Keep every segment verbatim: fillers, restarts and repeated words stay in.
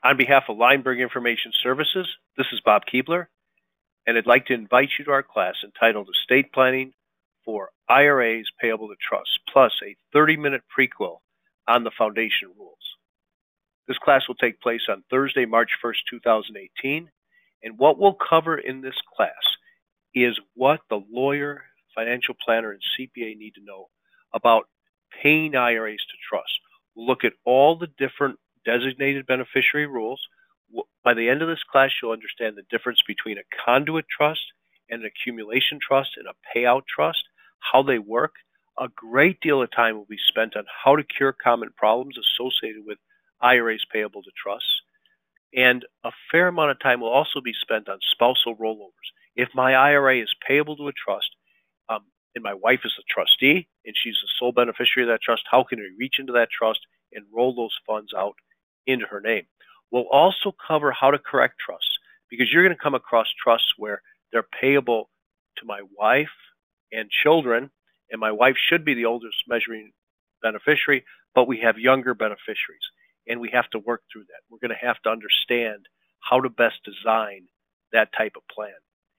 On behalf of Lineberg Information Services, this is Bob Keebler, and I'd like to invite you to our class entitled Estate Planning for I R As Payable to Trusts, plus a thirty minute prequel on the foundation rules. This class will take place on Thursday, March first, two thousand eighteen, and what we'll cover in this class is what the lawyer, financial planner, and C P A need to know about paying I R As to trusts. We'll look at all the different designated beneficiary rules. By the end of this class, you'll understand the difference between a conduit trust and an accumulation trust and a payout trust, how they work. A great deal of time will be spent on how to cure common problems associated with I R As payable to trusts. And a fair amount of time will also be spent on spousal rollovers. If my I R A is payable to a trust, um, and my wife is the trustee, and she's the sole beneficiary of that trust, how can we reach into that trust and roll those funds out into her name? We'll also cover how to correct trusts, because you're going to come across trusts where they're payable to my wife and children, and my wife should be the oldest measuring beneficiary, but we have younger beneficiaries, and we have to work through that. We're going to have to understand how to best design that type of plan.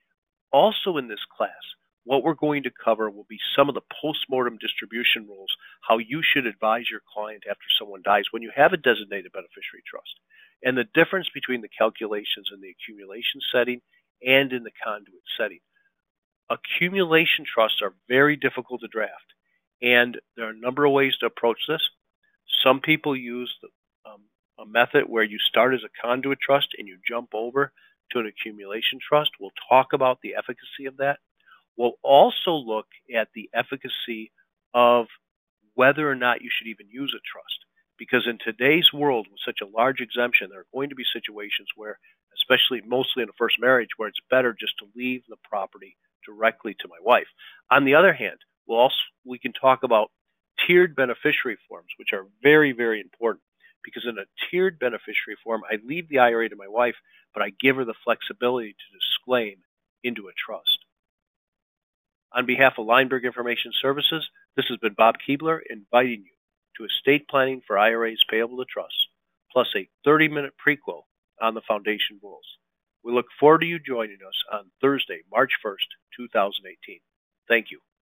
Also in this class, what we're going to cover will be some of the post-mortem distribution rules, how you should advise your client after someone dies when you have a designated beneficiary trust, and the difference between the calculations in the accumulation setting and in the conduit setting. Accumulation trusts are very difficult to draft, and there are a number of ways to approach this. Some people use the, um, a method where you start as a conduit trust and you jump over to an accumulation trust. We'll talk about the efficacy of that. We'll also look at the efficacy of whether or not you should even use a trust. Because in today's world, with such a large exemption, there are going to be situations where, especially mostly in a first marriage, where it's better just to leave the property directly to my wife. On the other hand, we'll also, we can talk about tiered beneficiary forms, which are very, very important. Because in a tiered beneficiary form, I leave the I R A to my wife, but I give her the flexibility to disclaim into a trust. On behalf of Lineberg Information Services, this has been Bob Keebler inviting you to estate planning for I R As payable to trusts, plus a thirty minute prequel on the foundation rules. We look forward to you joining us on Thursday, March first, two thousand eighteen. Thank you.